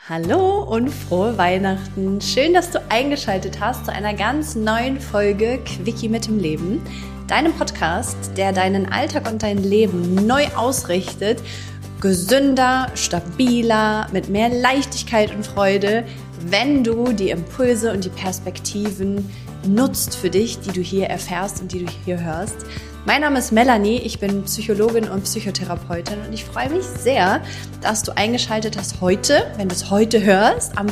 Hallo und frohe Weihnachten. Schön, dass du eingeschaltet hast zu einer ganz neuen Folge Quickie mit dem Leben. Deinem Podcast, der deinen Alltag und dein Leben neu ausrichtet. Gesünder, stabiler, mit mehr Leichtigkeit und Freude, wenn du die Impulse und die Perspektiven nutzt für dich, die du hier erfährst und die du hier hörst. Mein Name ist Melanie, ich bin Psychologin und Psychotherapeutin und ich freue mich sehr, dass du eingeschaltet hast heute, wenn du es heute hörst, am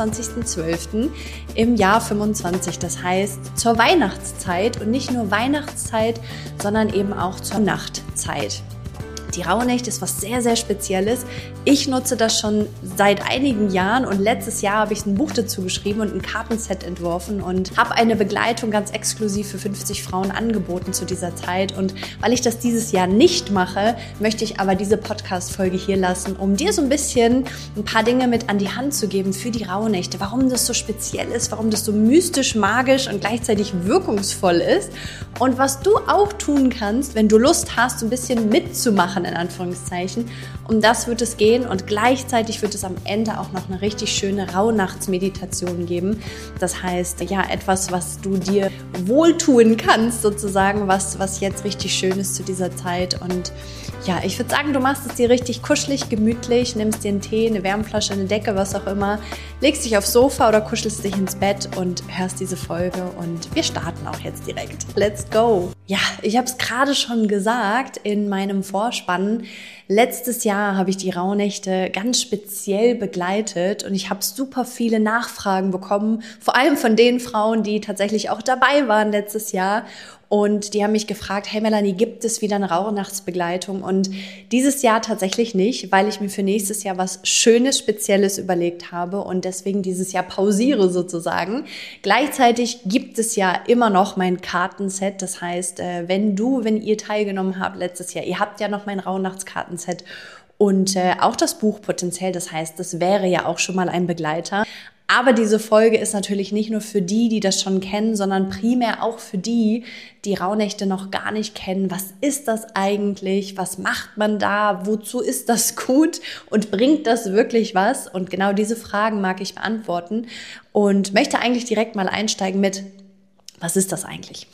25.12. im Jahr 25. Das heißt zur Weihnachtszeit und nicht nur Weihnachtszeit, sondern eben auch zur Nachtzeit. Die Rauhnacht ist was sehr, sehr Spezielles. Ich nutze das schon seit einigen Jahren und letztes Jahr habe ich ein Buch dazu geschrieben und ein Kartenset entworfen und habe eine Begleitung ganz exklusiv für 50 Frauen angeboten zu dieser Zeit. Und weil ich das dieses Jahr nicht mache, möchte ich aber diese Podcast-Folge hier lassen, um dir so ein paar Dinge mit an die Hand zu geben für die Rauhnächte, warum das so speziell ist, warum das so mystisch, magisch und gleichzeitig wirkungsvoll ist und was du auch tun kannst, wenn du Lust hast, so ein bisschen mitzumachen, in Anführungszeichen. Um das wird es gehen und gleichzeitig wird es am Ende auch noch eine richtig schöne Rauhnachtsmeditation geben. Das heißt, ja, etwas, was du dir wohltun kannst, sozusagen, was jetzt richtig schön ist zu dieser Zeit. Und ja, ich würde sagen, du machst es dir richtig kuschelig, gemütlich, nimmst dir einen Tee, eine Wärmflasche, eine Decke, was auch immer, legst dich aufs Sofa oder kuschelst dich ins Bett und hörst diese Folge und wir starten auch jetzt direkt. Let's go! Ja, ich habe es gerade schon gesagt in meinem Vorspann. Letztes Jahr habe ich die Rauhnächte ganz speziell begleitet und ich habe super viele Nachfragen bekommen, vor allem von den Frauen, die tatsächlich auch dabei waren letztes Jahr. Und die haben mich gefragt, hey Melanie, gibt es wieder eine Rauhnachtsbegleitung? Und dieses Jahr tatsächlich nicht, weil ich mir für nächstes Jahr was Schönes, Spezielles überlegt habe und deswegen dieses Jahr pausiere sozusagen. Gleichzeitig gibt es ja immer noch mein Kartenset. Das heißt, wenn ihr teilgenommen habt letztes Jahr, ihr habt ja noch mein Rauhnachtskartenset und auch das Buch potenziell. Das heißt, das wäre ja auch schon mal ein Begleiter. Aber diese Folge ist natürlich nicht nur für die das schon kennen, sondern primär auch für die Rauhnächte noch gar nicht kennen. Was ist das eigentlich? Was macht man da? Wozu ist das gut? Und bringt das wirklich was? Und genau diese Fragen mag ich beantworten und möchte eigentlich direkt mal einsteigen mit, was ist das eigentlich?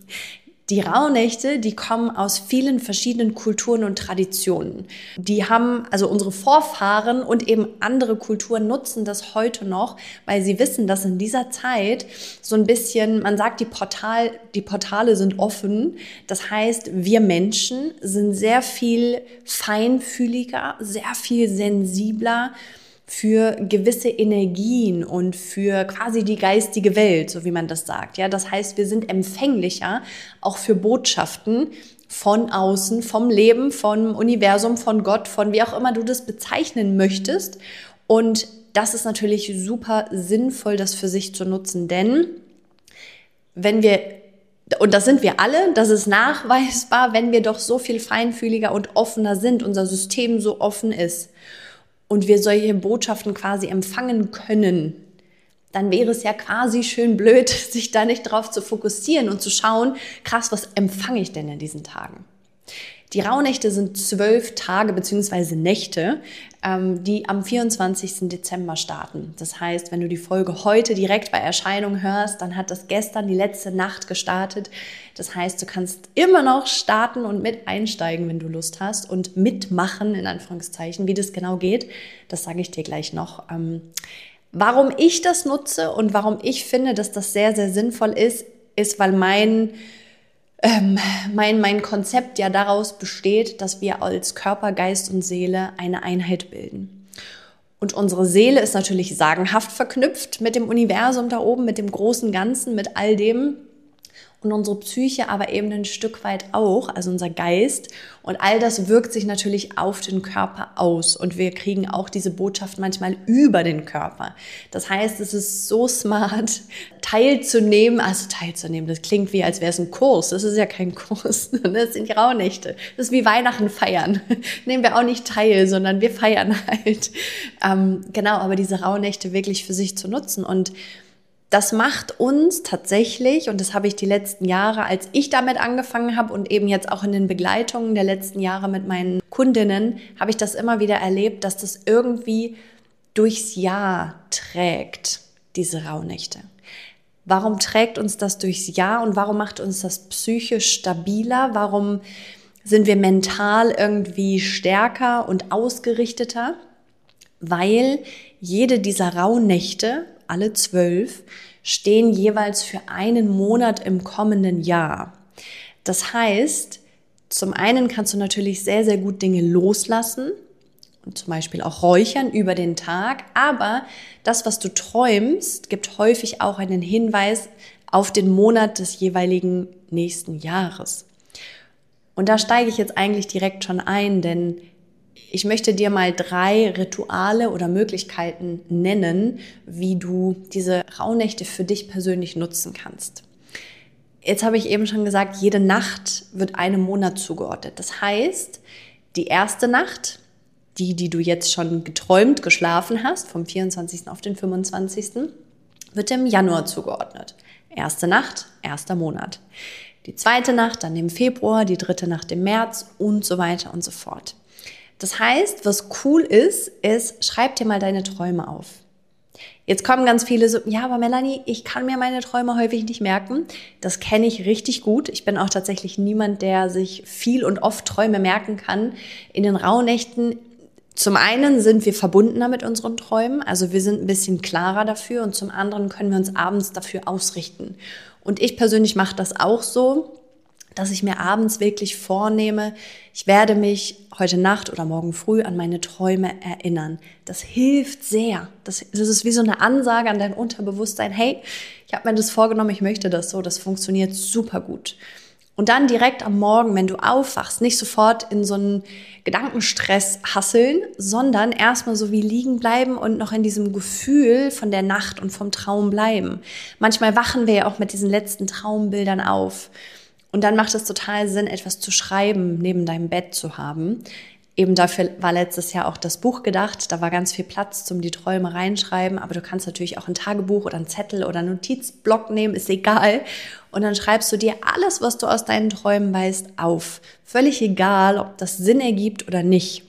Die Rauhnächte, die kommen aus vielen verschiedenen Kulturen und Traditionen. Die haben, also unsere Vorfahren und eben andere Kulturen nutzen das heute noch, weil sie wissen, dass in dieser Zeit so ein bisschen, man sagt, die Portale sind offen. Das heißt, wir Menschen sind sehr viel feinfühliger, sehr viel sensibler für gewisse Energien und für quasi die geistige Welt, so wie man das sagt. Ja, das heißt, wir sind empfänglicher auch für Botschaften von außen, vom Leben, vom Universum, von Gott, von wie auch immer du das bezeichnen möchtest. Und das ist natürlich super sinnvoll, das für sich zu nutzen, denn und das sind wir alle, das ist nachweisbar, wenn wir doch so viel feinfühliger und offener sind, unser System so offen ist, und wir solche Botschaften quasi empfangen können, dann wäre es ja quasi schön blöd, sich da nicht drauf zu fokussieren und zu schauen, krass, was empfange ich denn in diesen Tagen? Die Rauhnächte sind 12 Tage bzw. Nächte, die am 24. Dezember starten. Das heißt, wenn du die Folge heute direkt bei Erscheinung hörst, dann hat das gestern die letzte Nacht gestartet. Das heißt, du kannst immer noch starten und mit einsteigen, wenn du Lust hast und mitmachen, in Anführungszeichen. Wie das genau geht, das sage ich dir gleich noch. Warum ich das nutze und warum ich finde, dass das sehr, sehr sinnvoll ist, weil mein Konzept ja daraus besteht, dass wir als Körper, Geist und Seele eine Einheit bilden. Und unsere Seele ist natürlich sagenhaft verknüpft mit dem Universum da oben, mit dem großen Ganzen, mit all dem. Und unsere Psyche aber eben ein Stück weit auch, also unser Geist. Und all das wirkt sich natürlich auf den Körper aus. Und wir kriegen auch diese Botschaft manchmal über den Körper. Das heißt, es ist so smart, teilzunehmen, das klingt wie, als wäre es ein Kurs. Das ist ja kein Kurs, das sind die Rauhnächte. Das ist wie Weihnachten feiern. Nehmen wir auch nicht teil, sondern wir feiern halt. Genau, aber diese Rauhnächte wirklich für sich zu nutzen. Und das macht uns tatsächlich, und das habe ich die letzten Jahre, als ich damit angefangen habe und eben jetzt auch in den Begleitungen der letzten Jahre mit meinen Kundinnen, habe ich das immer wieder erlebt, dass das irgendwie durchs Jahr trägt, diese Rauhnächte. Warum trägt uns das durchs Jahr und warum macht uns das psychisch stabiler? Warum sind wir mental irgendwie stärker und ausgerichteter? Weil jede dieser Rauhnächte, alle 12, stehen jeweils für einen Monat im kommenden Jahr. Das heißt, zum einen kannst du natürlich sehr, sehr gut Dinge loslassen und zum Beispiel auch räuchern über den Tag, aber das, was du träumst, gibt häufig auch einen Hinweis auf den Monat des jeweiligen nächsten Jahres. Und da steige ich jetzt eigentlich direkt schon ein, denn ich möchte dir mal 3 Rituale oder Möglichkeiten nennen, wie du diese Rauhnächte für dich persönlich nutzen kannst. Jetzt habe ich eben schon gesagt, jede Nacht wird einem Monat zugeordnet. Das heißt, die erste Nacht, die du jetzt schon geträumt, geschlafen hast, vom 24. auf den 25., wird dem Januar zugeordnet. Erste Nacht, erster Monat. Die zweite Nacht dann im Februar, die dritte Nacht im März und so weiter und so fort. Das heißt, was cool ist, schreib dir mal deine Träume auf. Jetzt kommen ganz viele so, ja, aber Melanie, ich kann mir meine Träume häufig nicht merken. Das kenne ich richtig gut. Ich bin auch tatsächlich niemand, der sich viel und oft Träume merken kann. In den Rauhnächten, zum einen sind wir verbundener mit unseren Träumen, also wir sind ein bisschen klarer dafür und zum anderen können wir uns abends dafür ausrichten. Und ich persönlich mache das auch so, dass ich mir abends wirklich vornehme, ich werde mich heute Nacht oder morgen früh an meine Träume erinnern. Das hilft sehr. Das ist wie so eine Ansage an dein Unterbewusstsein, hey, ich habe mir das vorgenommen, ich möchte das so, das funktioniert super gut. Und dann direkt am Morgen, wenn du aufwachst, nicht sofort in so einen Gedankenstress hasseln, sondern erstmal so wie liegen bleiben und noch in diesem Gefühl von der Nacht und vom Traum bleiben. Manchmal wachen wir ja auch mit diesen letzten Traumbildern auf. Und dann macht es total Sinn, etwas zu schreiben, neben deinem Bett zu haben. Eben dafür war letztes Jahr auch das Buch gedacht. Da war ganz viel Platz zum die Träume reinschreiben. Aber du kannst natürlich auch ein Tagebuch oder einen Zettel oder einen Notizblock nehmen, ist egal. Und dann schreibst du dir alles, was du aus deinen Träumen weißt, auf. Völlig egal, ob das Sinn ergibt oder nicht.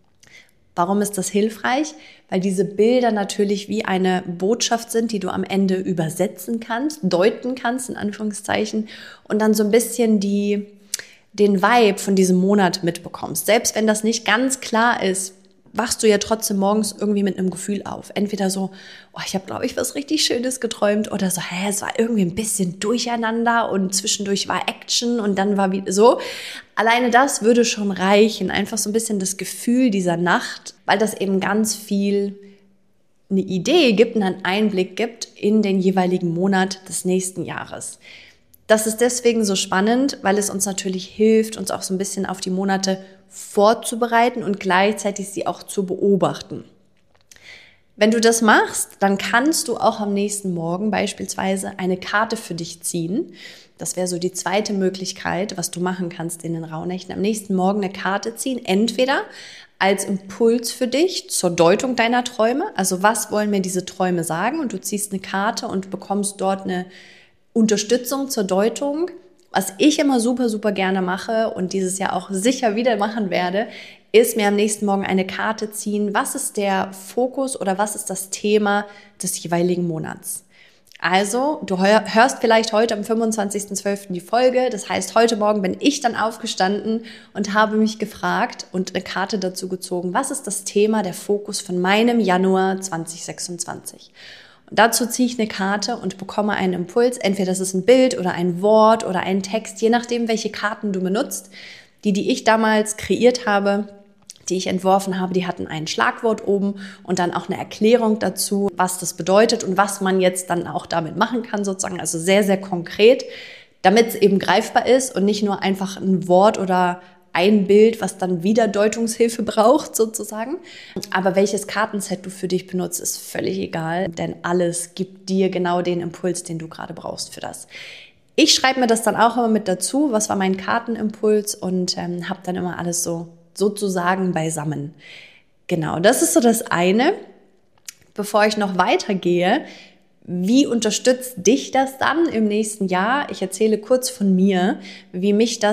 Warum ist das hilfreich? Weil diese Bilder natürlich wie eine Botschaft sind, die du am Ende übersetzen kannst, deuten kannst, in Anführungszeichen, und dann so ein bisschen den Vibe von diesem Monat mitbekommst. Selbst wenn das nicht ganz klar ist, wachst du ja trotzdem morgens irgendwie mit einem Gefühl auf. Entweder so, oh, ich habe, glaube ich, was richtig Schönes geträumt, oder so, es war irgendwie ein bisschen durcheinander und zwischendurch war Action und dann war wieder so. Alleine das würde schon reichen, einfach so ein bisschen das Gefühl dieser Nacht, weil das eben ganz viel eine Idee gibt und einen Einblick gibt in den jeweiligen Monat des nächsten Jahres. Das ist deswegen so spannend, weil es uns natürlich hilft, uns auch so ein bisschen auf die Monate vorzubereiten und gleichzeitig sie auch zu beobachten. Wenn du das machst, dann kannst du auch am nächsten Morgen beispielsweise eine Karte für dich ziehen. Das wäre so die zweite Möglichkeit, was du machen kannst in den Rauhnächten. Am nächsten Morgen eine Karte ziehen, entweder als Impuls für dich zur Deutung deiner Träume. Also was wollen mir diese Träume sagen? Und du ziehst eine Karte und bekommst dort eine Unterstützung zur Deutung. Was ich immer super, super gerne mache und dieses Jahr auch sicher wieder machen werde, ist mir am nächsten Morgen eine Karte ziehen. Was ist der Fokus oder was ist das Thema des jeweiligen Monats? Also, du hörst vielleicht heute am 25.12. die Folge. Das heißt, heute Morgen bin ich dann aufgestanden und habe mich gefragt und eine Karte dazu gezogen. Was ist das Thema, der Fokus von meinem Januar 2026? Und dazu ziehe ich eine Karte und bekomme einen Impuls. Entweder das ist ein Bild oder ein Wort oder ein Text, je nachdem, welche Karten du benutzt. Die ich damals kreiert habe, die ich entworfen habe, die hatten ein Schlagwort oben und dann auch eine Erklärung dazu, was das bedeutet und was man jetzt dann auch damit machen kann sozusagen. Also sehr, sehr konkret, damit es eben greifbar ist und nicht nur einfach ein Wort oder ein Bild, was dann wieder Deutungshilfe braucht sozusagen. Aber welches Kartenset du für dich benutzt, ist völlig egal, denn alles gibt dir genau den Impuls, den du gerade brauchst für das. Ich schreibe mir das dann auch immer mit dazu, was war mein Kartenimpuls und habe dann immer alles so sozusagen beisammen. Genau, das ist so das eine. Bevor ich noch weitergehe, wie unterstützt dich das dann im nächsten Jahr? Ich erzähle kurz von mir, wie mich das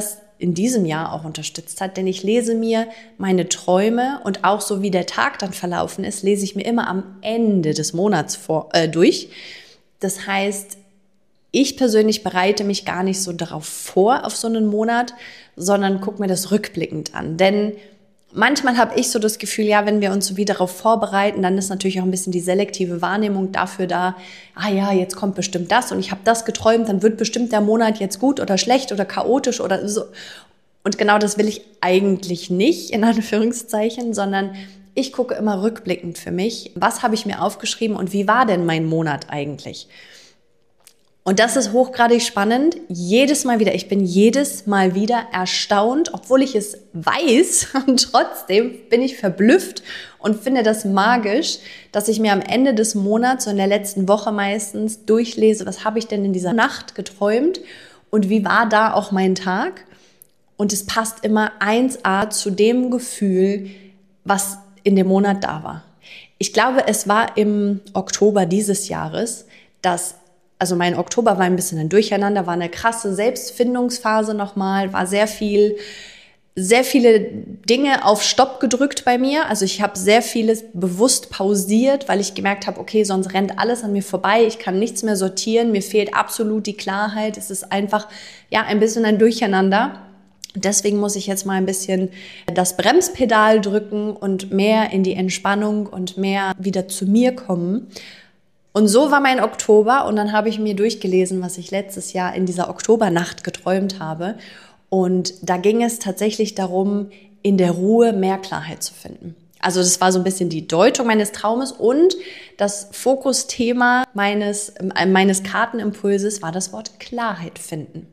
in diesem Jahr auch unterstützt hat, denn ich lese mir meine Träume und auch so wie der Tag dann verlaufen ist, lese ich mir immer am Ende des Monats durch. Das heißt, ich persönlich bereite mich gar nicht so darauf vor, auf so einen Monat, sondern gucke mir das rückblickend an. Denn manchmal habe ich so das Gefühl, ja, wenn wir uns so wie darauf vorbereiten, dann ist natürlich auch ein bisschen die selektive Wahrnehmung dafür da, jetzt kommt bestimmt das und ich habe das geträumt, dann wird bestimmt der Monat jetzt gut oder schlecht oder chaotisch oder so. Und genau das will ich eigentlich nicht, in Anführungszeichen, sondern ich gucke immer rückblickend für mich, was habe ich mir aufgeschrieben und wie war denn mein Monat eigentlich? Und das ist hochgradig spannend. Ich bin jedes Mal wieder erstaunt, obwohl ich es weiß und trotzdem bin ich verblüfft und finde das magisch, dass ich mir am Ende des Monats, so in der letzten Woche meistens, durchlese, was habe ich denn in dieser Nacht geträumt und wie war da auch mein Tag? Und es passt immer 1A zu dem Gefühl, was in dem Monat da war. Ich glaube, es war im Oktober dieses Jahres, also mein Oktober war ein bisschen ein Durcheinander, war eine krasse Selbstfindungsphase nochmal, war sehr viele Dinge auf Stopp gedrückt bei mir. Also ich habe sehr vieles bewusst pausiert, weil ich gemerkt habe, okay, sonst rennt alles an mir vorbei, ich kann nichts mehr sortieren, mir fehlt absolut die Klarheit, es ist einfach ein bisschen ein Durcheinander. Deswegen muss ich jetzt mal ein bisschen das Bremspedal drücken und mehr in die Entspannung und mehr wieder zu mir kommen. Und so war mein Oktober und dann habe ich mir durchgelesen, was ich letztes Jahr in dieser Oktobernacht geträumt habe. Und da ging es tatsächlich darum, in der Ruhe mehr Klarheit zu finden. Also das war so ein bisschen die Deutung meines Traumes und das Fokusthema meines Kartenimpulses war das Wort Klarheit finden.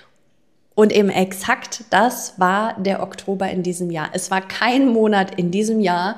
Und eben exakt das war der Oktober in diesem Jahr. Es war kein Monat in diesem Jahr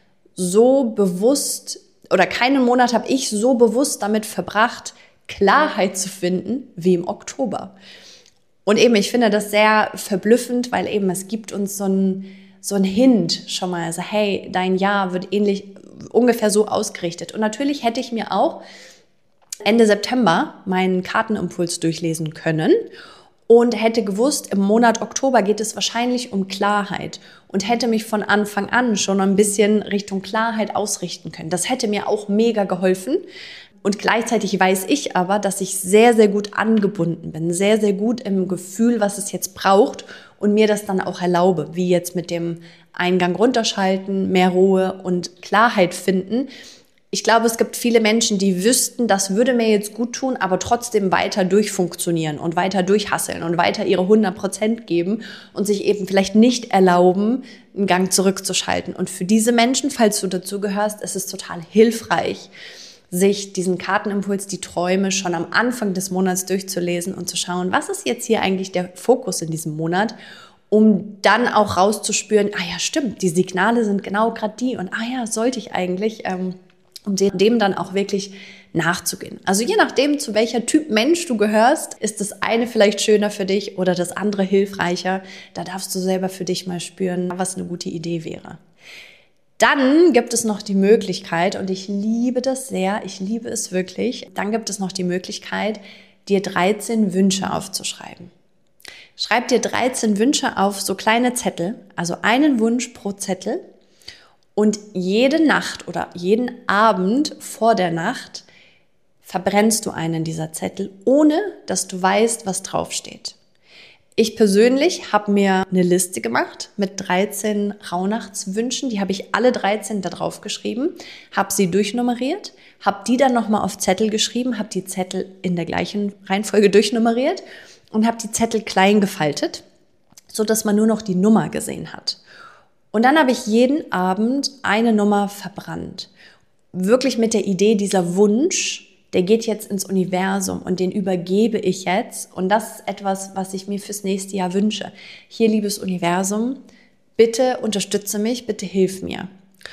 so bewusst oder keinen Monat habe ich so bewusst damit verbracht, Klarheit zu finden wie im Oktober. Und eben, ich finde das sehr verblüffend, weil eben es gibt uns so ein Hint schon mal, also hey, dein Jahr wird ungefähr so ausgerichtet. Und natürlich hätte ich mir auch Ende September meinen Kartenimpuls durchlesen können und hätte gewusst, im Monat Oktober geht es wahrscheinlich um Klarheit und hätte mich von Anfang an schon ein bisschen Richtung Klarheit ausrichten können. Das hätte mir auch mega geholfen. Und gleichzeitig weiß ich aber, dass ich sehr, sehr gut angebunden bin, sehr, sehr gut im Gefühl, was es jetzt braucht und mir das dann auch erlaube, wie jetzt mit dem Eingang runterschalten, mehr Ruhe und Klarheit finden. Ich glaube, es gibt viele Menschen, die wüssten, das würde mir jetzt gut tun, aber trotzdem weiter durchfunktionieren und weiter durchhasseln und weiter ihre 100% geben und sich eben vielleicht nicht erlauben, einen Gang zurückzuschalten. Und für diese Menschen, falls du dazu gehörst, ist es total hilfreich, sich diesen Kartenimpuls, die Träume schon am Anfang des Monats durchzulesen und zu schauen, was ist jetzt hier eigentlich der Fokus in diesem Monat, um dann auch rauszuspüren, ja stimmt, die Signale sind genau gerade die und sollte ich eigentlich, um dem dann auch wirklich nachzugehen. Also je nachdem, zu welcher Typ Mensch du gehörst, ist das eine vielleicht schöner für dich oder das andere hilfreicher. Da darfst du selber für dich mal spüren, was eine gute Idee wäre. Dann gibt es noch die Möglichkeit, und ich liebe das sehr, ich liebe es wirklich, dann gibt es noch die Möglichkeit, dir 13 Wünsche aufzuschreiben. Schreib dir 13 Wünsche auf so kleine Zettel, also einen Wunsch pro Zettel. Und jede Nacht oder jeden Abend vor der Nacht verbrennst du einen dieser Zettel, ohne dass du weißt, was draufsteht. Ich persönlich habe mir eine Liste gemacht mit 13 Rauhnachtswünschen. Die habe ich alle 13 da drauf geschrieben, habe sie durchnummeriert, habe die dann nochmal auf Zettel geschrieben, habe die Zettel in der gleichen Reihenfolge durchnummeriert und habe die Zettel klein gefaltet, sodass man nur noch die Nummer gesehen hat. Und dann habe ich jeden Abend eine Nummer verbrannt. Wirklich mit der Idee, dieser Wunsch, der geht jetzt ins Universum und den übergebe ich jetzt. Und das ist etwas, was ich mir fürs nächste Jahr wünsche. Hier, liebes Universum, bitte unterstütze mich, bitte hilf mir.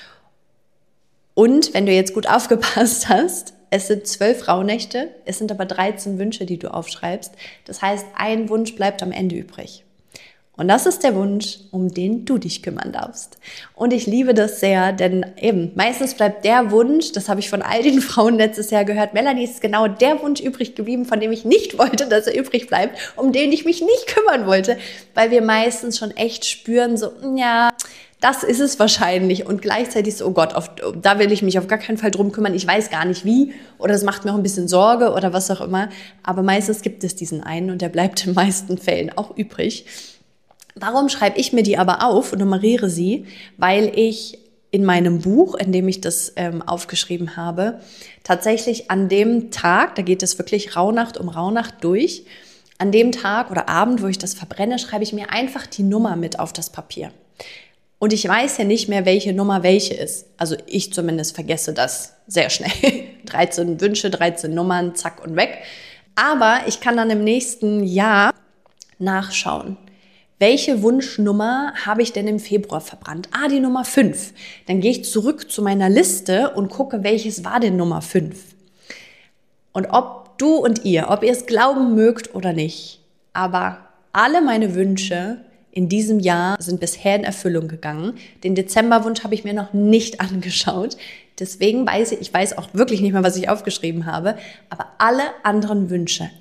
Und wenn du jetzt gut aufgepasst hast, es sind 12 Rauhnächte, es sind aber 13 Wünsche, die du aufschreibst. Das heißt, ein Wunsch bleibt am Ende übrig. Und das ist der Wunsch, um den du dich kümmern darfst. Und ich liebe das sehr, denn eben meistens bleibt der Wunsch, das habe ich von all den Frauen letztes Jahr gehört, Melanie, ist genau der Wunsch übrig geblieben, von dem ich nicht wollte, dass er übrig bleibt, um den ich mich nicht kümmern wollte, weil wir meistens schon echt spüren, so, ja, das ist es wahrscheinlich und gleichzeitig so, oh Gott, da will ich mich auf gar keinen Fall drum kümmern, ich weiß gar nicht wie oder es macht mir auch ein bisschen Sorge oder was auch immer, aber meistens gibt es diesen einen und der bleibt in den meisten Fällen auch übrig. Warum schreibe ich mir die aber auf und nummeriere sie? Weil ich in meinem Buch, in dem ich das aufgeschrieben habe, tatsächlich an dem Tag, da geht es wirklich Rauhnacht um Rauhnacht durch, an dem Tag oder Abend, wo ich das verbrenne, schreibe ich mir einfach die Nummer mit auf das Papier. Und ich weiß ja nicht mehr, welche Nummer welche ist. Also ich zumindest vergesse das sehr schnell. 13 Wünsche, 13 Nummern, zack und weg. Aber ich kann dann im nächsten Jahr nachschauen. Welche Wunschnummer habe ich denn im Februar verbrannt? Die Nummer 5. Dann gehe ich zurück zu meiner Liste und gucke, welches war denn Nummer 5. Und ob du und ihr, ob ihr es glauben mögt oder nicht, aber alle meine Wünsche in diesem Jahr sind bisher in Erfüllung gegangen. Den Dezemberwunsch habe ich mir noch nicht angeschaut. Deswegen weiß ich weiß auch wirklich nicht mehr, was ich aufgeschrieben habe. Aber alle anderen Wünsche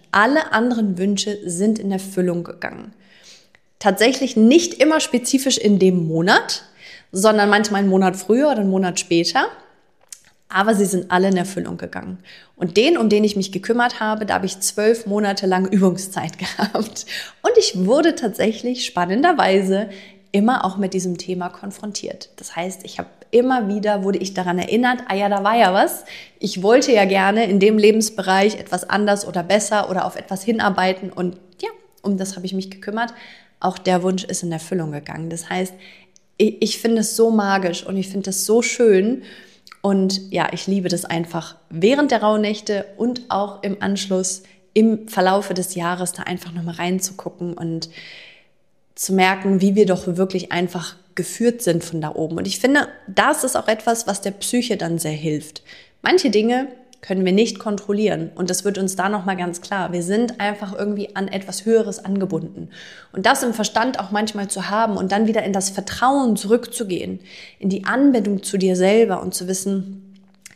sind in Erfüllung gegangen. Tatsächlich nicht immer spezifisch in dem Monat, sondern manchmal einen Monat früher oder einen Monat später. Aber sie sind alle in Erfüllung gegangen. Und um den ich mich gekümmert habe, da habe ich 12 Monate lang Übungszeit gehabt. Und ich wurde tatsächlich spannenderweise immer auch mit diesem Thema konfrontiert. Das heißt, wurde ich daran erinnert, ja, da war ja was. Ich wollte ja gerne in dem Lebensbereich etwas anders oder besser oder auf etwas hinarbeiten. Und ja, um das habe ich mich gekümmert. Auch der Wunsch ist in Erfüllung gegangen. Das heißt, ich finde es so magisch und ich finde es so schön. Und ja, ich liebe das einfach während der Rauhnächte und auch im Anschluss, im Verlaufe des Jahres da einfach nochmal reinzugucken und zu merken, wie wir doch wirklich einfach geführt sind von da oben. Und ich finde, das ist auch etwas, was der Psyche dann sehr hilft. Manche Dinge können wir nicht kontrollieren. Und das wird uns da nochmal ganz klar. Wir sind einfach irgendwie an etwas Höheres angebunden. Und das im Verstand auch manchmal zu haben und dann wieder in das Vertrauen zurückzugehen, in die Anbindung zu dir selber und zu wissen,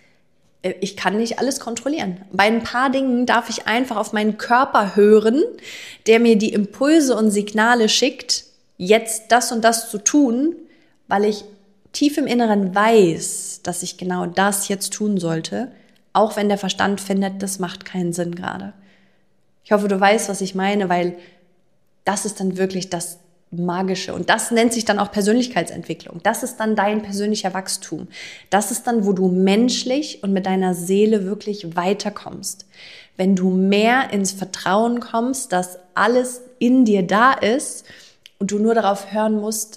ich kann nicht alles kontrollieren. Bei ein paar Dingen darf ich einfach auf meinen Körper hören, der mir die Impulse und Signale schickt, jetzt das und das zu tun, weil ich tief im Inneren weiß, dass ich genau das jetzt tun sollte, auch wenn der Verstand findet, das macht keinen Sinn gerade. Ich hoffe, du weißt, was ich meine, weil das ist dann wirklich das Magische. Und das nennt sich dann auch Persönlichkeitsentwicklung. Das ist dann dein persönlicher Wachstum. Das ist dann, wo du menschlich und mit deiner Seele wirklich weiterkommst. Wenn du mehr ins Vertrauen kommst, dass alles in dir da ist und du nur darauf hören musst,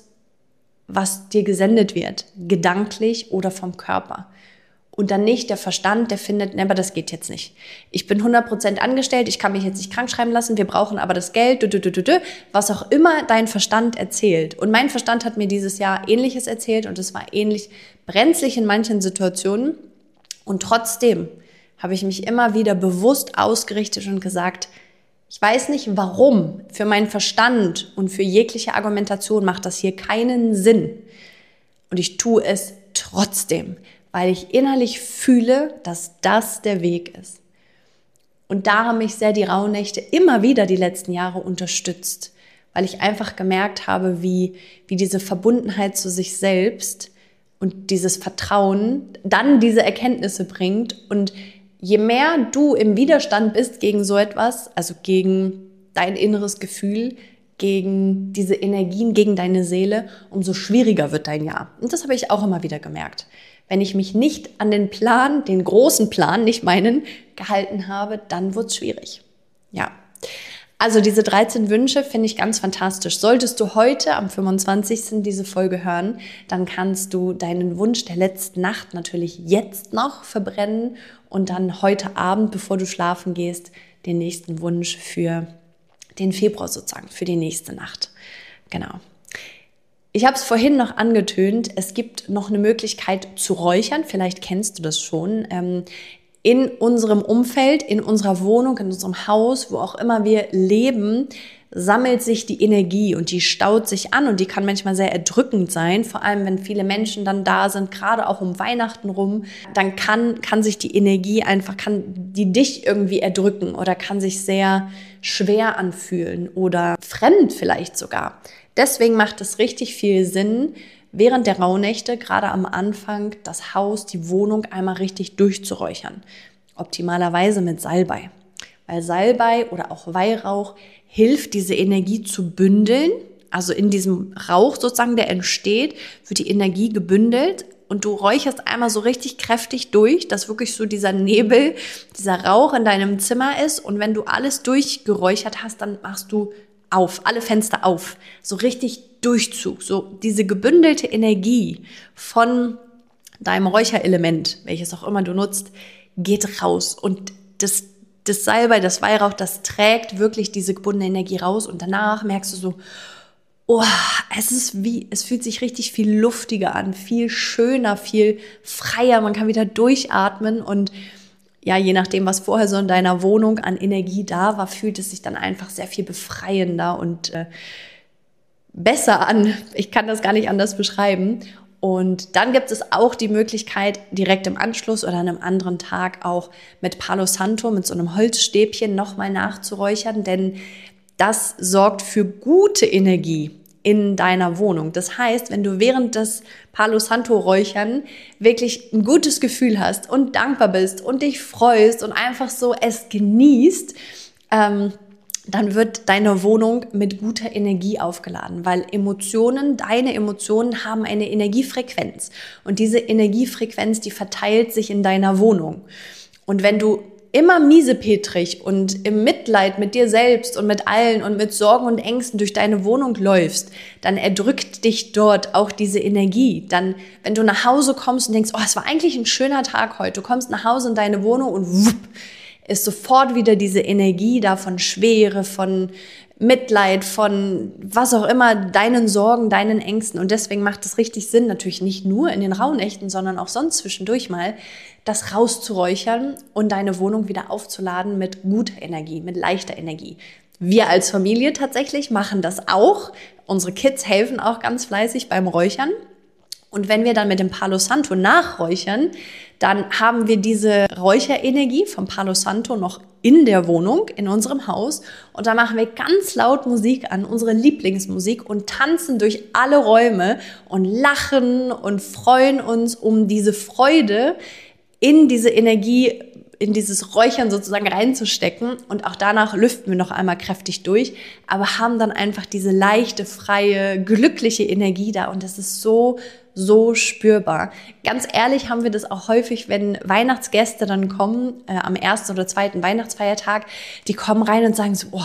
was dir gesendet wird, gedanklich oder vom Körper. Und dann nicht der Verstand, der findet, ne, aber das geht jetzt nicht. Ich bin 100% angestellt, ich kann mich jetzt nicht krank schreiben lassen, wir brauchen aber das Geld, was auch immer dein Verstand erzählt. Und mein Verstand hat mir dieses Jahr Ähnliches erzählt und es war ähnlich brenzlig in manchen Situationen. Und trotzdem habe ich mich immer wieder bewusst ausgerichtet und gesagt, ich weiß nicht warum, für meinen Verstand und für jegliche Argumentation macht das hier keinen Sinn. Und ich tue es trotzdem, weil ich innerlich fühle, dass das der Weg ist. Und da haben mich sehr die Rauhnächte immer wieder die letzten Jahre unterstützt, weil ich einfach gemerkt habe, wie diese Verbundenheit zu sich selbst und dieses Vertrauen dann diese Erkenntnisse bringt. Und je mehr du im Widerstand bist gegen so etwas, also gegen dein inneres Gefühl, gegen diese Energien, gegen deine Seele, umso schwieriger wird dein Jahr. Und das habe ich auch immer wieder gemerkt. Wenn ich mich nicht an den Plan, den großen Plan, nicht meinen, gehalten habe, dann wird es schwierig. Ja, also diese 13 Wünsche finde ich ganz fantastisch. Solltest du heute am 25. diese Folge hören, dann kannst du deinen Wunsch der letzten Nacht natürlich jetzt noch verbrennen und dann heute Abend, bevor du schlafen gehst, den nächsten Wunsch für den Februar sozusagen, für die nächste Nacht. Genau. Ich habe es vorhin noch angetönt, es gibt noch eine Möglichkeit zu räuchern, vielleicht kennst du das schon, in unserem Umfeld, in unserer Wohnung, in unserem Haus, wo auch immer wir leben, sammelt sich die Energie und die staut sich an und die kann manchmal sehr erdrückend sein, vor allem wenn viele Menschen dann da sind, gerade auch um Weihnachten rum, dann kann sich die Energie einfach, kann die dich irgendwie erdrücken oder kann sich sehr schwer anfühlen oder fremd vielleicht sogar. Deswegen macht es richtig viel Sinn, während der Rauhnächte, gerade am Anfang, das Haus, die Wohnung einmal richtig durchzuräuchern. Optimalerweise mit Salbei. Weil Salbei oder auch Weihrauch hilft, diese Energie zu bündeln. Also in diesem Rauch sozusagen, der entsteht, wird die Energie gebündelt und du räucherst einmal so richtig kräftig durch, dass wirklich so dieser Nebel, dieser Rauch in deinem Zimmer ist. Und wenn du alles durchgeräuchert hast, dann machst du alle Fenster auf. So richtig Durchzug, so diese gebündelte Energie von deinem Räucherelement, welches auch immer du nutzt, geht raus. Und das Salbei, das Weihrauch, das trägt wirklich diese gebundene Energie raus und danach merkst du so, oh, es fühlt sich richtig viel luftiger an, viel schöner, viel freier, man kann wieder durchatmen und ja, je nachdem, was vorher so in deiner Wohnung an Energie da war, fühlt es sich dann einfach sehr viel befreiender und besser an. Ich kann das gar nicht anders beschreiben. Und dann gibt es auch die Möglichkeit, direkt im Anschluss oder an einem anderen Tag auch mit Palo Santo, mit so einem Holzstäbchen nochmal nachzuräuchern, denn das sorgt für gute Energie in deiner Wohnung. Das heißt, wenn du während des Palo Santo Räuchern wirklich ein gutes Gefühl hast und dankbar bist und dich freust und einfach so es genießt, dann wird deine Wohnung mit guter Energie aufgeladen, weil deine Emotionen haben eine Energiefrequenz und diese Energiefrequenz, die verteilt sich in deiner Wohnung. Und wenn du immer miesepetrig und im Mitleid mit dir selbst und mit allen und mit Sorgen und Ängsten durch deine Wohnung läufst, dann erdrückt dich dort auch diese Energie. Dann, wenn du nach Hause kommst und denkst, oh, es war eigentlich ein schöner Tag heute, du kommst nach Hause in deine Wohnung und wupp, ist sofort wieder diese Energie da von Schwere, von Mitleid, von was auch immer, deinen Sorgen, deinen Ängsten. Und deswegen macht es richtig Sinn, natürlich nicht nur in den Rauhnächten, sondern auch sonst zwischendurch mal, das rauszuräuchern und deine Wohnung wieder aufzuladen mit guter Energie, mit leichter Energie. Wir als Familie tatsächlich machen das auch. Unsere Kids helfen auch ganz fleißig beim Räuchern. Und wenn wir dann mit dem Palo Santo nachräuchern, dann haben wir diese Räucherenergie vom Palo Santo noch in der Wohnung, in unserem Haus. Und da machen wir ganz laut Musik an, unsere Lieblingsmusik und tanzen durch alle Räume und lachen und freuen uns um diese Freude in diese Energie, in dieses Räuchern sozusagen reinzustecken. Und auch danach lüften wir noch einmal kräftig durch, aber haben dann einfach diese leichte, freie, glückliche Energie da. Und das ist so spürbar. Ganz ehrlich haben wir das auch häufig, wenn Weihnachtsgäste dann kommen, am ersten oder zweiten Weihnachtsfeiertag, die kommen rein und sagen so, oh,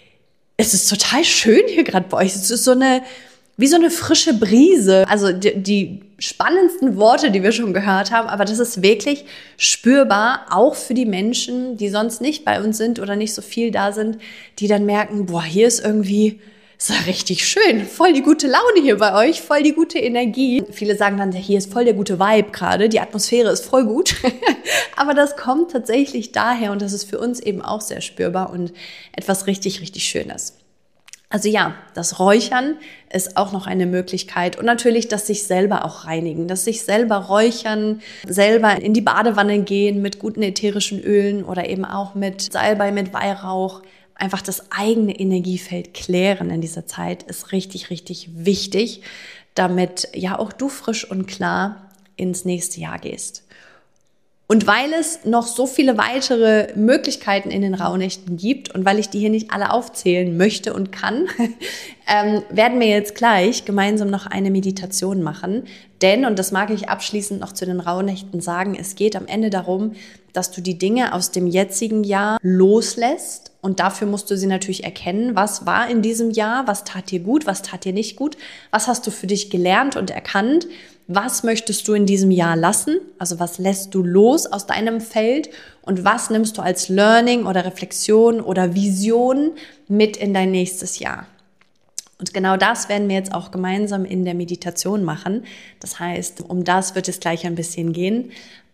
es ist total schön hier gerade bei euch. Es ist wie so eine frische Brise. Also die spannendsten Worte, die wir schon gehört haben, aber das ist wirklich spürbar, auch für die Menschen, die sonst nicht bei uns sind oder nicht so viel da sind, die dann merken, boah, hier ist irgendwie, ist ja richtig schön, voll die gute Laune hier bei euch, voll die gute Energie. Viele sagen dann, hier ist voll der gute Vibe gerade, die Atmosphäre ist voll gut. Aber das kommt tatsächlich daher und das ist für uns eben auch sehr spürbar und etwas richtig, richtig Schönes. Also ja, das Räuchern ist auch noch eine Möglichkeit und natürlich das sich selber auch reinigen, das sich selber räuchern, selber in die Badewanne gehen mit guten ätherischen Ölen oder eben auch mit Salbei, mit Weihrauch. Einfach das eigene Energiefeld klären in dieser Zeit ist richtig, richtig wichtig, damit ja auch du frisch und klar ins nächste Jahr gehst. Und weil es noch so viele weitere Möglichkeiten in den Rauhnächten gibt und weil ich die hier nicht alle aufzählen möchte und kann, werden wir jetzt gleich gemeinsam noch eine Meditation machen. Denn, und das mag ich abschließend noch zu den Rauhnächten sagen, es geht am Ende darum, dass du die Dinge aus dem jetzigen Jahr loslässt. Und dafür musst du sie natürlich erkennen, was war in diesem Jahr, was tat dir gut, was tat dir nicht gut, was hast du für dich gelernt und erkannt, was möchtest du in diesem Jahr lassen, also was lässt du los aus deinem Feld und was nimmst du als Learning oder Reflexion oder Vision mit in dein nächstes Jahr. Und genau das werden wir jetzt auch gemeinsam in der Meditation machen. Das heißt, um das wird es gleich ein bisschen gehen.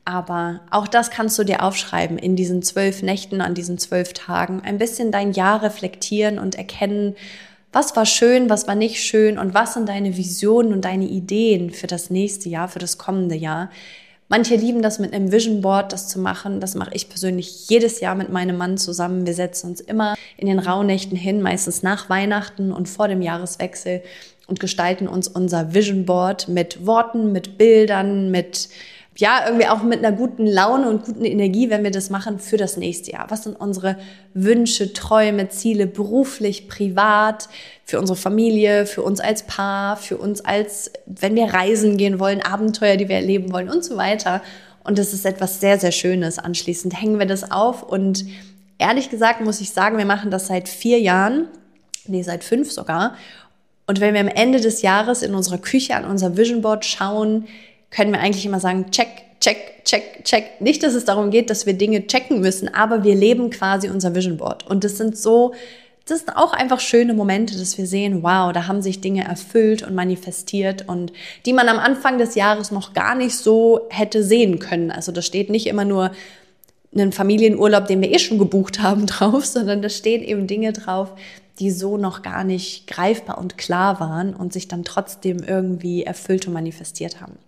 Aber auch das kannst du dir aufschreiben in diesen 12 Nächten, an diesen 12 Tagen. Ein bisschen dein Jahr reflektieren und erkennen, was war schön, was war nicht schön und was sind deine Visionen und deine Ideen für das nächste Jahr, für das kommende Jahr. Manche lieben das mit einem Vision Board, das zu machen. Das mache ich persönlich jedes Jahr mit meinem Mann zusammen. Wir setzen uns immer in den Rauhnächten hin, meistens nach Weihnachten und vor dem Jahreswechsel und gestalten uns unser Vision Board mit Worten, mit Bildern, mit irgendwie auch mit einer guten Laune und guten Energie, wenn wir das machen für das nächste Jahr. Was sind unsere Wünsche, Träume, Ziele, beruflich, privat, für unsere Familie, für uns als Paar, für uns als, wenn wir reisen gehen wollen, Abenteuer, die wir erleben wollen und so weiter. Und das ist etwas sehr, sehr Schönes. Anschließend hängen wir das auf und ehrlich gesagt muss ich sagen, wir machen das seit 4 Jahren, seit 5 sogar. Und wenn wir am Ende des Jahres in unserer Küche an unser Vision Board schauen, können wir eigentlich immer sagen, check, check, check, check. Nicht, dass es darum geht, dass wir Dinge checken müssen, aber wir leben quasi unser Vision Board. Und das sind auch einfach schöne Momente, dass wir sehen, wow, da haben sich Dinge erfüllt und manifestiert und die man am Anfang des Jahres noch gar nicht so hätte sehen können. Also da steht nicht immer nur einen Familienurlaub, den wir schon gebucht haben, drauf, sondern da stehen eben Dinge drauf, die so noch gar nicht greifbar und klar waren und sich dann trotzdem irgendwie erfüllt und manifestiert haben.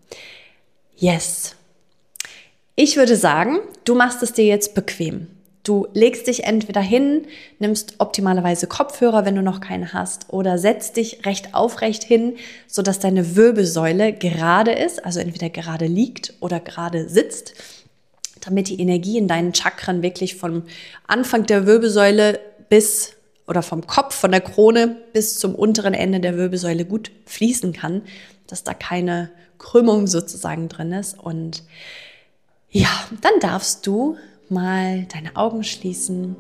Yes. Ich würde sagen, du machst es dir jetzt bequem. Du legst dich entweder hin, nimmst optimalerweise Kopfhörer, wenn du noch keine hast, oder setzt dich recht aufrecht hin, sodass deine Wirbelsäule gerade ist, also entweder gerade liegt oder gerade sitzt, damit die Energie in deinen Chakren wirklich vom Anfang der Wirbelsäule oder vom Kopf, von der Krone bis zum unteren Ende der Wirbelsäule gut fließen kann, dass da keine Krümmung sozusagen drin ist. Und ja, dann darfst du mal deine Augen schließen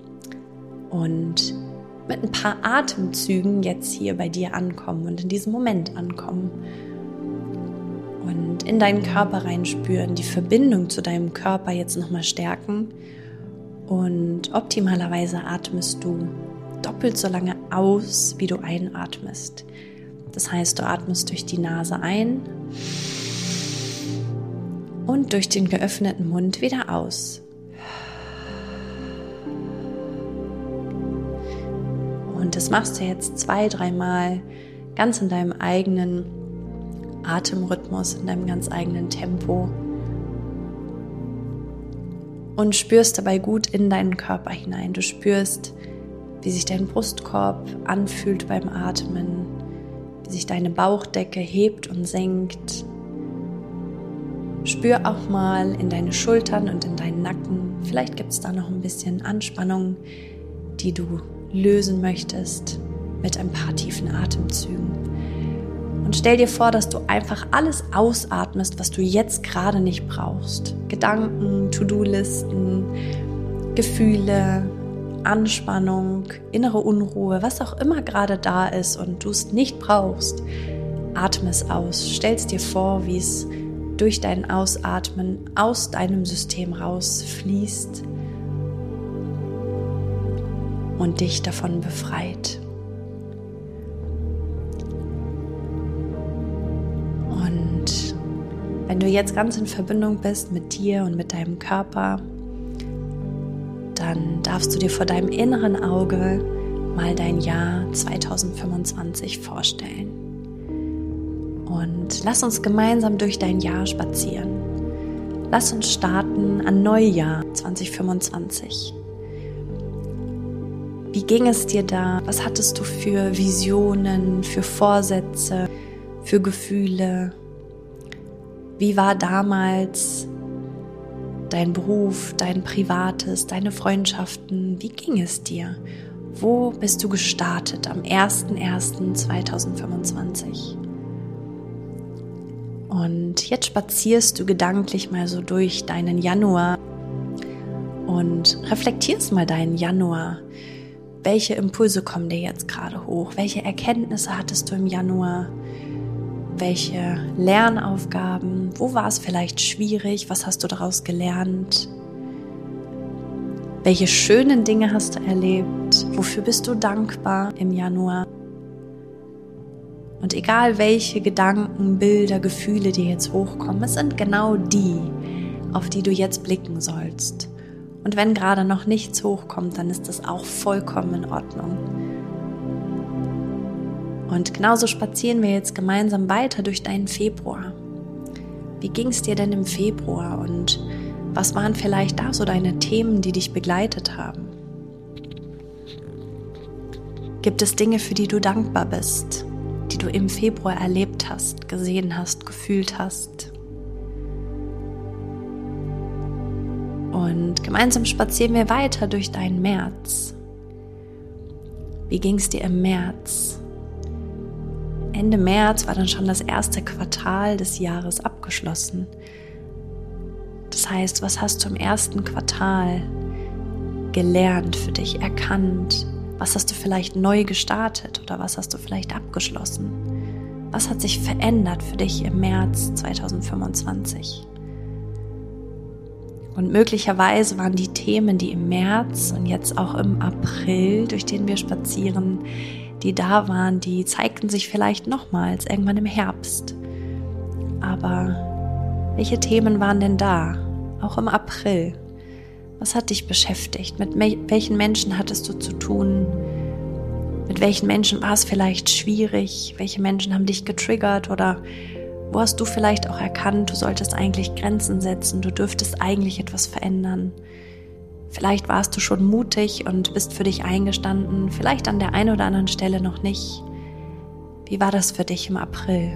und mit ein paar Atemzügen jetzt hier bei dir ankommen und in diesem Moment ankommen und in deinen Körper reinspüren, die Verbindung zu deinem Körper jetzt nochmal stärken und optimalerweise atmest du doppelt so lange aus, wie du einatmest. Das heißt, du atmest durch die Nase ein und durch den geöffneten Mund wieder aus. Und das machst du jetzt 2-3 Mal ganz in deinem eigenen Atemrhythmus, in deinem ganz eigenen Tempo und spürst dabei gut in deinen Körper hinein. Du spürst, wie sich dein Brustkorb anfühlt beim Atmen, wie sich deine Bauchdecke hebt und senkt. Spür auch mal in deine Schultern und in deinen Nacken. Vielleicht gibt es da noch ein bisschen Anspannung, die du lösen möchtest mit ein paar tiefen Atemzügen. Und stell dir vor, dass du einfach alles ausatmest, was du jetzt gerade nicht brauchst. Gedanken, To-Do-Listen, Gefühle, Anspannung, innere Unruhe, was auch immer gerade da ist und du es nicht brauchst, atme es aus. Stell es dir vor, wie es durch dein Ausatmen aus deinem System rausfließt und dich davon befreit. Und wenn du jetzt ganz in Verbindung bist mit dir und mit deinem Körper, dann darfst du dir vor deinem inneren Auge mal dein Jahr 2025 vorstellen. Und lass uns gemeinsam durch dein Jahr spazieren. Lass uns starten an Neujahr 2025. Wie ging es dir da? Was hattest du für Visionen, für Vorsätze, für Gefühle? Wie war damals dein Beruf, dein Privates, deine Freundschaften? Wie ging es dir? Wo bist du gestartet am 01.01.2025? Und jetzt spazierst du gedanklich mal so durch deinen Januar und reflektierst mal deinen Januar. Welche Impulse kommen dir jetzt gerade hoch? Welche Erkenntnisse hattest du im Januar? Welche Lernaufgaben? Wo war es vielleicht schwierig? Was hast du daraus gelernt? Welche schönen Dinge hast du erlebt? Wofür bist du dankbar im Januar? Und egal welche Gedanken, Bilder, Gefühle dir jetzt hochkommen, es sind genau die, auf die du jetzt blicken sollst. Und wenn gerade noch nichts hochkommt, dann ist das auch vollkommen in Ordnung. Und genauso spazieren wir jetzt gemeinsam weiter durch deinen Februar. Wie ging es dir denn im Februar und was waren vielleicht da so deine Themen, die dich begleitet haben? Gibt es Dinge, für die du dankbar bist, die du im Februar erlebt hast, gesehen hast, gefühlt hast? Und gemeinsam spazieren wir weiter durch deinen März. Wie ging es dir im März? Ende März war dann schon das erste Quartal des Jahres abgeschlossen. Das heißt, was hast du im ersten Quartal gelernt für dich, erkannt? Was hast du vielleicht neu gestartet oder was hast du vielleicht abgeschlossen? Was hat sich verändert für dich im März 2025? Und möglicherweise waren die Themen, die im März und jetzt auch im April, durch den wir spazieren, die da waren, die zeigten sich vielleicht nochmals irgendwann im Herbst. Aber welche Themen waren denn da, auch im April? Was hat dich beschäftigt? Mit welchen Menschen hattest du zu tun? Mit welchen Menschen war es vielleicht schwierig? Welche Menschen haben dich getriggert? Oder wo hast du vielleicht auch erkannt, du solltest eigentlich Grenzen setzen, du dürftest eigentlich etwas verändern? Vielleicht warst du schon mutig und bist für dich eingestanden, vielleicht an der einen oder anderen Stelle noch nicht. Wie war das für dich im April?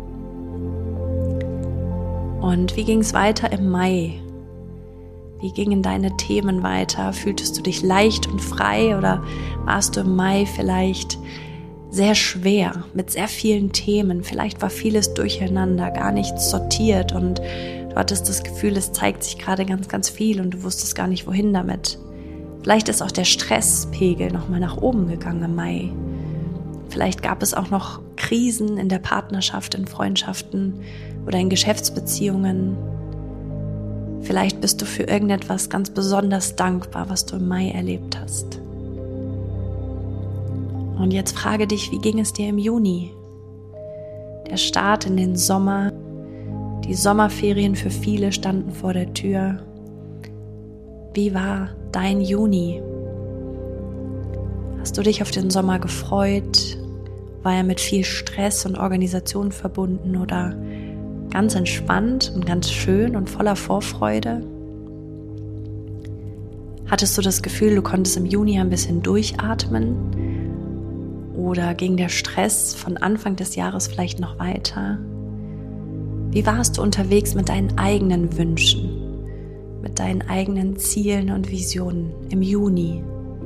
Und wie ging es weiter im Mai? Wie gingen deine Themen weiter? Fühltest du dich leicht und frei oder warst du im Mai vielleicht sehr schwer mit sehr vielen Themen? Vielleicht war vieles durcheinander, gar nichts sortiert und du hattest das Gefühl, es zeigt sich gerade ganz, ganz viel und du wusstest gar nicht, wohin damit. Vielleicht ist auch der Stresspegel nochmal nach oben gegangen im Mai. Vielleicht gab es auch noch Krisen in der Partnerschaft, in Freundschaften oder in Geschäftsbeziehungen. Vielleicht bist du für irgendetwas ganz besonders dankbar, was du im Mai erlebt hast. Und jetzt frage dich, wie ging es dir im Juni? Der Start in den Sommer, die Sommerferien für viele standen vor der Tür. Wie war dein Juni? Hast du dich auf den Sommer gefreut? War er mit viel Stress und Organisation verbunden oder ganz entspannt und ganz schön und voller Vorfreude? Hattest du das Gefühl, du konntest im Juni ein bisschen durchatmen? Oder ging der Stress von Anfang des Jahres vielleicht noch weiter? Wie warst du unterwegs mit deinen eigenen Wünschen, mit deinen eigenen Zielen und Visionen im Juni?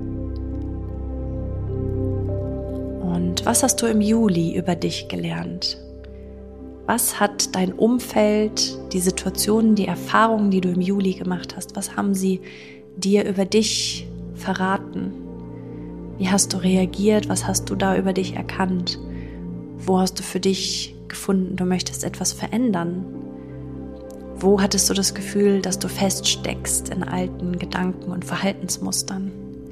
Und was hast du im Juli über dich gelernt? Was hat dein Umfeld, die Situationen, die Erfahrungen, die du im Juli gemacht hast, was haben sie dir über dich verraten? Wie hast du reagiert? Was hast du da über dich erkannt? Wo hast du für dich gefunden, du möchtest etwas verändern? Wo hattest du das Gefühl, dass du feststeckst in alten Gedanken und Verhaltensmustern?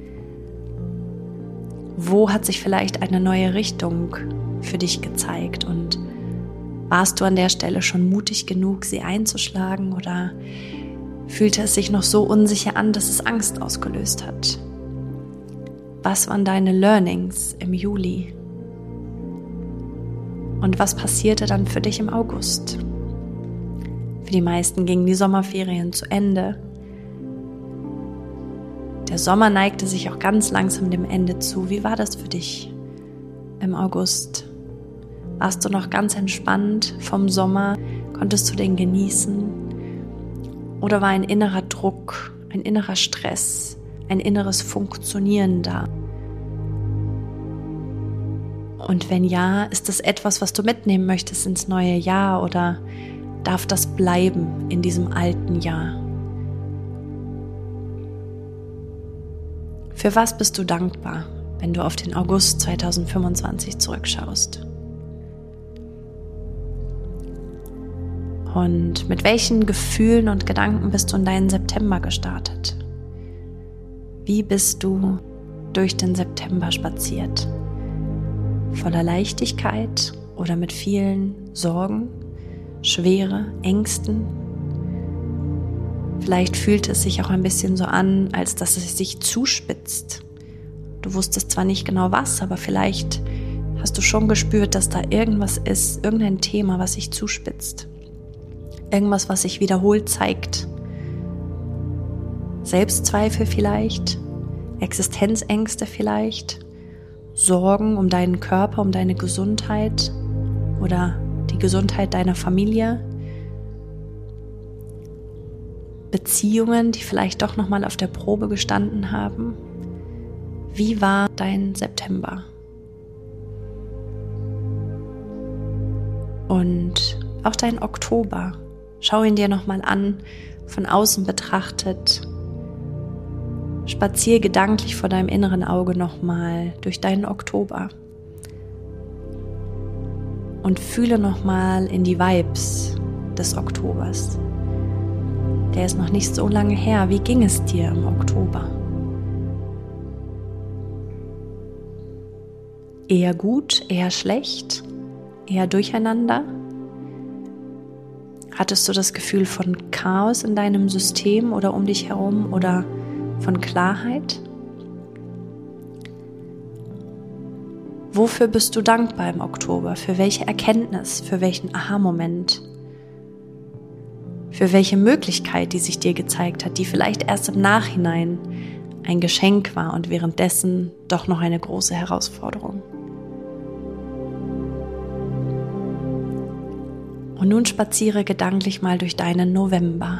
Wo hat sich vielleicht eine neue Richtung für dich gezeigt und warst du an der Stelle schon mutig genug, sie einzuschlagen oder fühlte es sich noch so unsicher an, dass es Angst ausgelöst hat? Was waren deine Learnings im Juli? Und was passierte dann für dich im August? Für die meisten gingen die Sommerferien zu Ende. Der Sommer neigte sich auch ganz langsam dem Ende zu. Wie war das für dich im August? Warst du noch ganz entspannt vom Sommer? Konntest du den genießen? Oder war ein innerer Druck, ein innerer Stress, ein inneres Funktionieren da? Und wenn ja, ist das etwas, was du mitnehmen möchtest ins neue Jahr oder darf das bleiben in diesem alten Jahr? Für was bist du dankbar, wenn du auf den August 2025 zurückschaust? Und mit welchen Gefühlen und Gedanken bist du in deinen September gestartet? Wie bist du durch den September spaziert? Voller Leichtigkeit oder mit vielen Sorgen, Schwere, Ängsten? Vielleicht fühlt es sich auch ein bisschen so an, als dass es sich zuspitzt. Du wusstest zwar nicht genau was, aber vielleicht hast du schon gespürt, dass da irgendwas ist, irgendein Thema, was sich zuspitzt. Irgendwas, was sich wiederholt zeigt. Selbstzweifel vielleicht, Existenzängste vielleicht, Sorgen um deinen Körper, um deine Gesundheit oder die Gesundheit deiner Familie. Beziehungen, die vielleicht doch nochmal auf der Probe gestanden haben. Wie war dein September? Und auch dein Oktober. Schau ihn dir nochmal an, von außen betrachtet. Spazier gedanklich vor deinem inneren Auge nochmal durch deinen Oktober. Und fühle nochmal in die Vibes des Oktobers. Der ist noch nicht so lange her. Wie ging es dir im Oktober? Eher gut, eher schlecht, eher durcheinander? Hattest du das Gefühl von Chaos in deinem System oder um dich herum oder von Klarheit? Wofür bist du dankbar im Oktober? Für welche Erkenntnis? Für welchen Aha-Moment? Für welche Möglichkeit, die sich dir gezeigt hat, die vielleicht erst im Nachhinein ein Geschenk war und währenddessen doch noch eine große Herausforderung. Und nun spaziere gedanklich mal durch deinen November.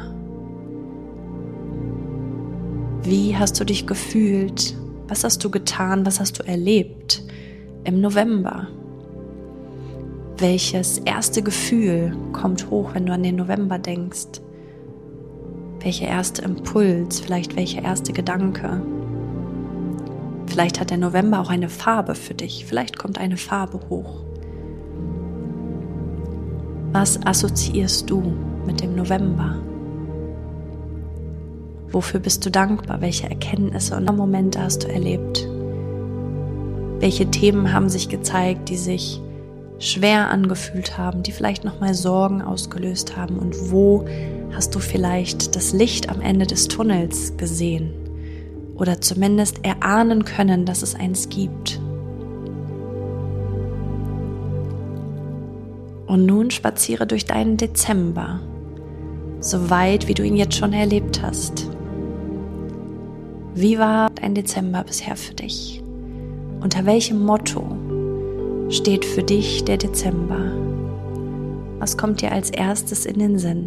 Wie hast du dich gefühlt? Was hast du getan? Was hast du erlebt im November? Welches erste Gefühl kommt hoch, wenn du an den November denkst? Welcher erste Impuls, vielleicht welcher erste Gedanke? Vielleicht hat der November auch eine Farbe für dich, vielleicht kommt eine Farbe hoch. Was assoziierst du mit dem November? Wofür bist du dankbar? Welche Erkenntnisse und Momente hast du erlebt? Welche Themen haben sich gezeigt, die sich schwer angefühlt haben, die vielleicht nochmal Sorgen ausgelöst haben? Und wo hast du vielleicht das Licht am Ende des Tunnels gesehen? Oder zumindest erahnen können, dass es eins gibt? Und nun spaziere durch deinen Dezember, so weit, wie du ihn jetzt schon erlebt hast. Wie war dein Dezember bisher für dich? Unter welchem Motto steht für dich der Dezember? Was kommt dir als erstes in den Sinn?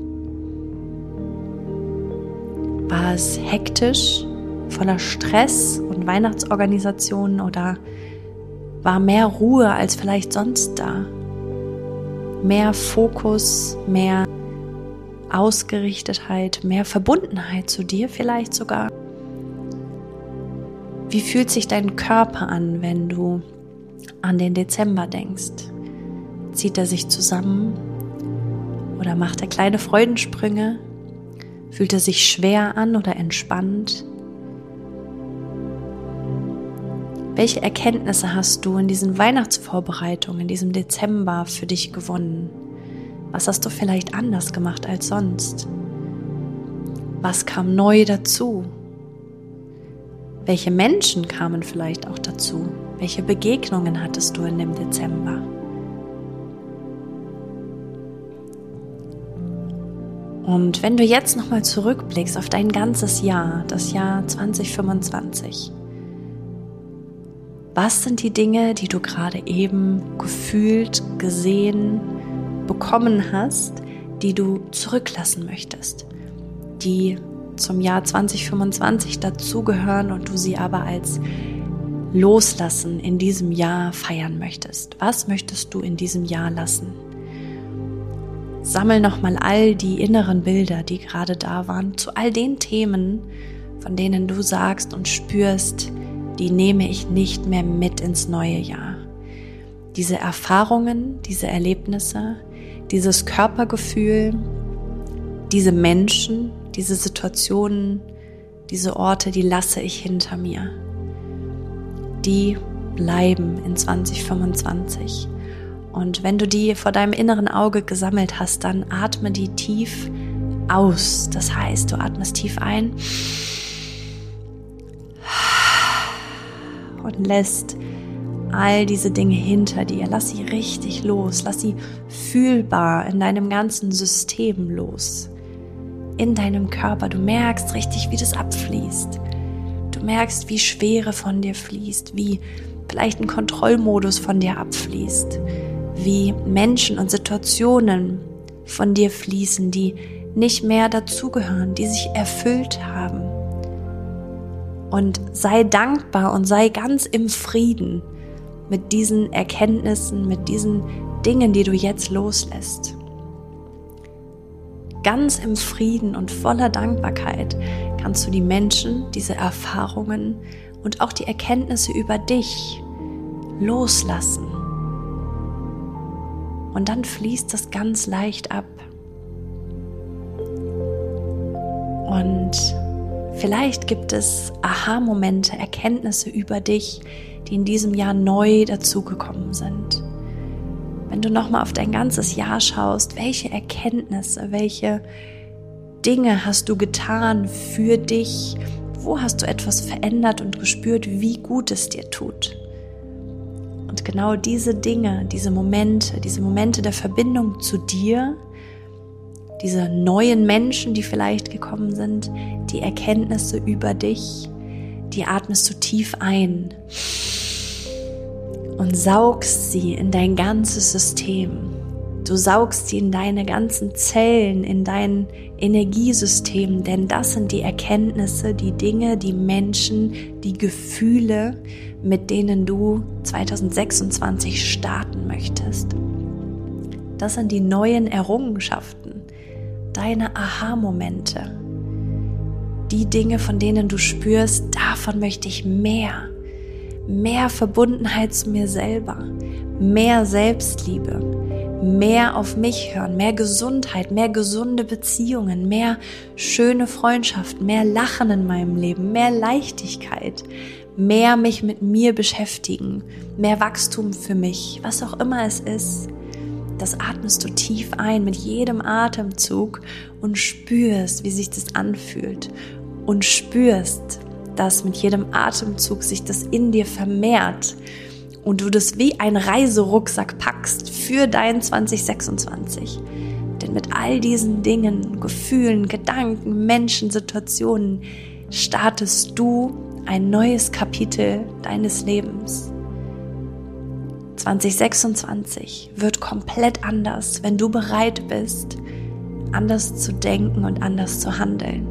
War es hektisch, voller Stress und Weihnachtsorganisationen oder war mehr Ruhe als vielleicht sonst da? Mehr Fokus, mehr Ausgerichtetheit, mehr Verbundenheit zu dir vielleicht sogar? Wie fühlt sich dein Körper an, wenn du an den Dezember denkst? Zieht er sich zusammen oder macht er kleine Freudensprünge? Fühlt er sich schwer an oder entspannt? Welche Erkenntnisse hast du in diesen Weihnachtsvorbereitungen, in diesem Dezember für dich gewonnen? Was hast du vielleicht anders gemacht als sonst? Was kam neu dazu? Welche Menschen kamen vielleicht auch dazu? Welche Begegnungen hattest du in dem Dezember? Und wenn du jetzt nochmal zurückblickst auf dein ganzes Jahr, das Jahr 2025, was sind die Dinge, die du gerade eben gefühlt, gesehen, bekommen hast, die du zurücklassen möchtest, die zum Jahr 2025 dazugehören und du sie aber als Loslassen in diesem Jahr feiern möchtest? Was möchtest du in diesem Jahr lassen? Sammel nochmal all die inneren Bilder, die gerade da waren, zu all den Themen, von denen du sagst und spürst, die nehme ich nicht mehr mit ins neue Jahr. Diese Erfahrungen, diese Erlebnisse, dieses Körpergefühl, diese Menschen, diese Situationen, diese Orte, die lasse ich hinter mir. Die bleiben in 2025. Und wenn du die vor deinem inneren Auge gesammelt hast, dann atme die tief aus. Das heißt, du atmest tief ein und lässt all diese Dinge hinter dir. Lass sie richtig los. Lass sie fühlbar in deinem ganzen System los. In deinem Körper. Du merkst richtig, wie das abfließt. Du merkst, wie Schwere von dir fließt, wie vielleicht ein Kontrollmodus von dir abfließt, wie Menschen und Situationen von dir fließen, die nicht mehr dazugehören, die sich erfüllt haben. Und sei dankbar und sei ganz im Frieden mit diesen Erkenntnissen, mit diesen Dingen, die du jetzt loslässt. Ganz im Frieden und voller Dankbarkeit kannst du die Menschen, diese Erfahrungen und auch die Erkenntnisse über dich loslassen. Und dann fließt das ganz leicht ab. Und vielleicht gibt es Aha-Momente, Erkenntnisse über dich, die in diesem Jahr neu dazugekommen sind. Wenn du nochmal auf dein ganzes Jahr schaust, welche Erkenntnisse, welche Dinge hast du getan für dich? Wo hast du etwas verändert und gespürt, wie gut es dir tut? Und genau diese Dinge, diese Momente der Verbindung zu dir, diese neuen Menschen, die vielleicht gekommen sind, die Erkenntnisse über dich, die atmest du tief ein und saugst sie in dein ganzes System. Du saugst sie in deine ganzen Zellen, in dein Energiesystem, denn das sind die Erkenntnisse, die Dinge, die Menschen, die Gefühle, mit denen du 2026 starten möchtest. Das sind die neuen Errungenschaften, deine Aha-Momente, die Dinge, von denen du spürst, davon möchte ich mehr Verbundenheit zu mir selber, mehr Selbstliebe, mehr auf mich hören, mehr Gesundheit, mehr gesunde Beziehungen, mehr schöne Freundschaften, mehr Lachen in meinem Leben, mehr Leichtigkeit, mehr mich mit mir beschäftigen, mehr Wachstum für mich, was auch immer es ist. Das atmest du tief ein mit jedem Atemzug und spürst, wie sich das anfühlt und spürst, dass mit jedem Atemzug sich das in dir vermehrt und du das wie ein Reiserucksack packst für dein 2026. Denn mit all diesen Dingen, Gefühlen, Gedanken, Menschen, Situationen startest du ein neues Kapitel deines Lebens. 2026 wird komplett anders, wenn du bereit bist, anders zu denken und anders zu handeln.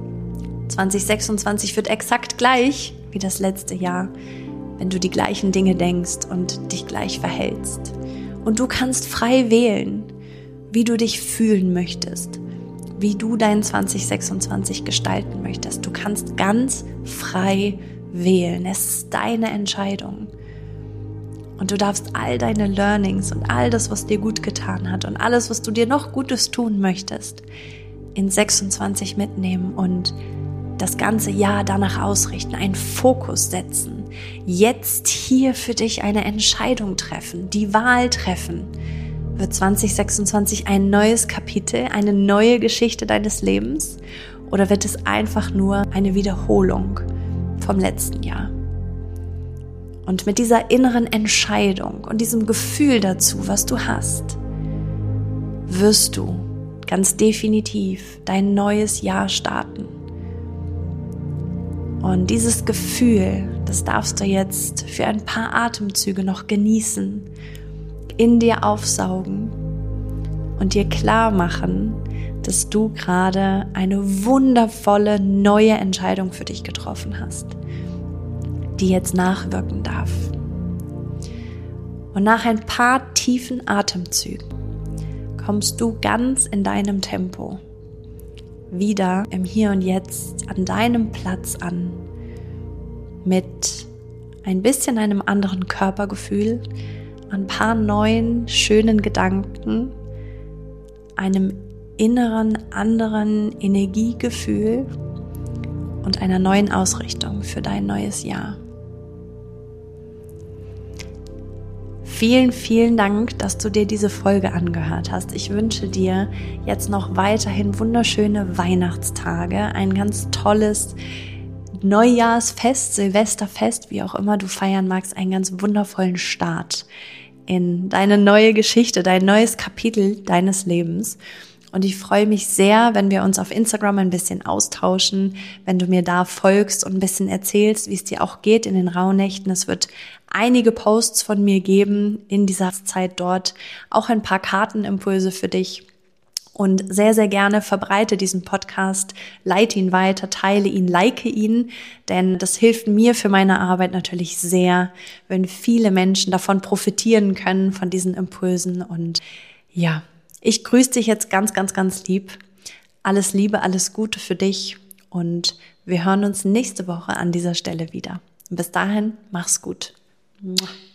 2026 wird exakt gleich wie das letzte Jahr, wenn du die gleichen Dinge denkst und dich gleich verhältst. Und du kannst frei wählen, wie du dich fühlen möchtest, wie du dein 2026 gestalten möchtest. Du kannst ganz frei wählen. Es ist deine Entscheidung. Und du darfst all deine Learnings und all das, was dir gut getan hat und alles, was du dir noch Gutes tun möchtest, in 26 mitnehmen und das ganze Jahr danach ausrichten, einen Fokus setzen, jetzt hier für dich eine Entscheidung treffen, die Wahl treffen. Wird 2026 ein neues Kapitel, eine neue Geschichte deines Lebens oder wird es einfach nur eine Wiederholung vom letzten Jahr? Und mit dieser inneren Entscheidung und diesem Gefühl dazu, was du hast, wirst du ganz definitiv dein neues Jahr starten. Und dieses Gefühl, das darfst du jetzt für ein paar Atemzüge noch genießen, in dir aufsaugen und dir klar machen, dass du gerade eine wundervolle neue Entscheidung für dich getroffen hast, die jetzt nachwirken darf. Und nach ein paar tiefen Atemzügen kommst du ganz in deinem Tempo wieder im Hier und Jetzt an deinem Platz an, mit ein bisschen einem anderen Körpergefühl, ein paar neuen, schönen Gedanken, einem inneren, anderen Energiegefühl und einer neuen Ausrichtung für dein neues Jahr. vielen, vielen Dank, dass du dir diese Folge angehört hast. Ich wünsche dir jetzt noch weiterhin wunderschöne Weihnachtstage, ein ganz tolles Neujahrsfest, Silvesterfest, wie auch immer du feiern magst, einen ganz wundervollen Start in deine neue Geschichte, dein neues Kapitel deines Lebens. Und ich freue mich sehr, wenn wir uns auf Instagram ein bisschen austauschen, wenn du mir da folgst und ein bisschen erzählst, wie es dir auch geht in den Rauhnächten. Es wird einige Posts von mir geben in dieser Zeit dort, auch ein paar Kartenimpulse für dich. Und sehr, sehr gerne verbreite diesen Podcast, leite ihn weiter, teile ihn, like ihn, denn das hilft mir für meine Arbeit natürlich sehr, wenn viele Menschen davon profitieren können, von diesen Impulsen. Und ja, ich grüße dich jetzt ganz, ganz, ganz lieb. Alles Liebe, alles Gute für dich und wir hören uns nächste Woche an dieser Stelle wieder. Bis dahin, mach's gut. Mua.